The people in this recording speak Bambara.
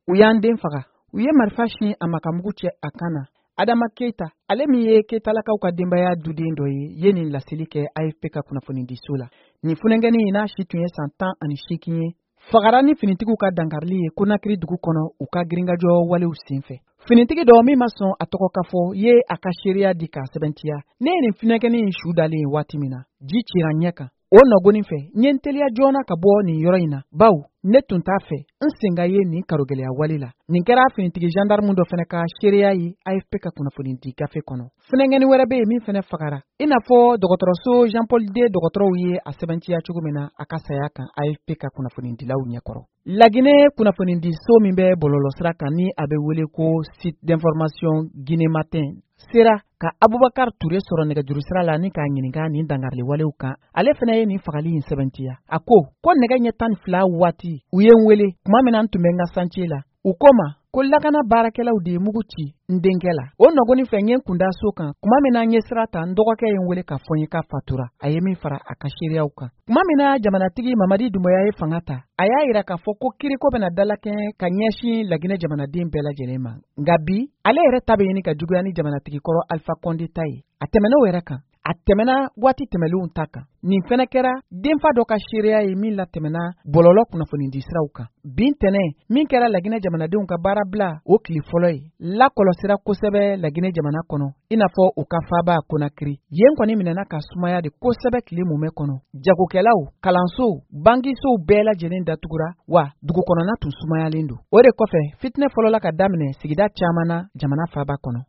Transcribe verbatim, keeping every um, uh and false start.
u y'an den faga u ye marifa siyɛn a makamugu cɛ a kan na. Adama Keita ale min ye Keitalakaw ka denbaya duden dɔ ye ye nin laseli kɛ A F P ka kunnafoni di so la. Nin funɛngɛni in n'a si tun ye san tan ani seegin ye. Fagara ni finitigiw ka dankarili ye Konakiri dugu kɔnɔ u ka girinkajɔ walew senfɛ. Finitigi dɔ min ma sɔn a tɔgɔ ka fɔ ye a ka seereya di k'a sɛbɛntiya. Ne ye nin funɛngɛni in su dalen ye waati min na ji cira ɲɛ kan. O nɔgɔnin fɛ n ye n teliya joona ka bɔ nin yɔrɔ in na baw ne tun t'a fɛ n sen ka ye nin karogɛlɛya wale la. Nin kɛra finitigi gendarme dɔ fɛnɛ ka seereya ye A F P ka kunnafoni di gafe kɔnɔ. Funɛngɛni wɛrɛ bɛ yen min fɛnɛ fagara i n'a fɔ dɔgɔtɔrɔso Jean Paul II dɔgɔtɔrɔw ye a sɛbɛntiya cogo min na a ka saya kan A F P ka kunnafoni dilaw ɲɛkɔrɔ. Laginɛ kunnafoni di so min bɛ bɔlɔlɔsira kan ni a bɛ wele ko site d'information Guinée Matin sera ka Abubakar Ture sɔrɔ nɛgɛjuru sira la ni k'a ɲininka nin dangarili walew kan. Ale fɛnɛ ye nin fagali in sɛbɛntiya. A ko ko nɛgɛ ɲɛ tan ni fila waati u ye n wele tuma min na n tun bɛ n ka santier la. U ko ma ko lakana baarakɛlaw de ye mugu ci n denkɛ la. O nɔgɔnin fɛ n ye n kunda so kan tuma min na n ye sira ta n dɔgɔkɛ ye n wele k'a fɔ n ye k'a fatura. A ye min fara a ka seereyaw kan. Tuma min na jamanatigi Mamadi Dumbuya ye fanga ta a y'a yira k'a fɔ ko kiriko bɛna dalakɛɲɛ ka ɲɛsin Laginɛ jamanaden bɛɛ lajɛlen ma. Nka bi ale yɛrɛ ta bɛ ɲini ka juguya ni jamanatigikɔrɔ Alpha Condé ta ye. A tɛmɛn'o yɛrɛ kan. A tɛmɛna waati tɛmɛlenw ta kan. Nin fɛnɛ kɛra denfa dɔ ka seereya ye min la tɛmɛna bɔlɔlɔ kunnafoni di siraw kan. Bin tɛnɛ min kɛra Laginɛ jamanadenw ka baara bila o tile fɔlɔ ye lakɔlɔsira kosɛbɛ Laginɛ jamana kɔnɔ i n'a fɔ u ka faaba Konakiri. Yen kɔni minɛna ka sumaya de kosɛbɛ tile mumɛ kɔnɔ. Jagokɛlaw, kalansow, bangisow bɛɛ lajɛlen datugura wa dugu kɔnɔna tun sumayalen don. O de kɔfɛ fitinɛ fɔlɔla ka daminɛ sigida caman na jamana faaba kɔnɔ.